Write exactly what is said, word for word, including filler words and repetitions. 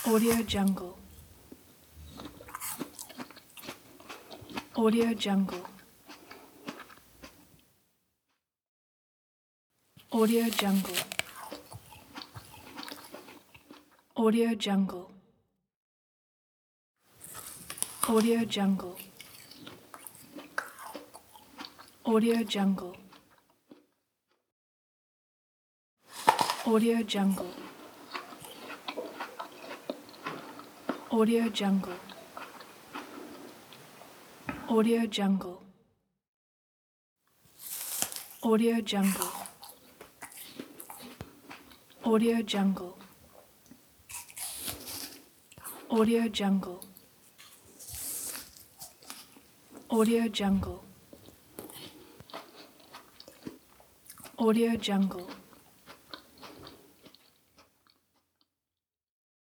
Audio Jungle. Audio Jungle. Audio Jungle. Audio Jungle. Audio Jungle. Audio Jungle. Audio Jungle. Audio Jungle. Audio Jungle. Audio Jungle. Audio Jungle. Audio Jungle. Audio Jungle. Audio Jungle.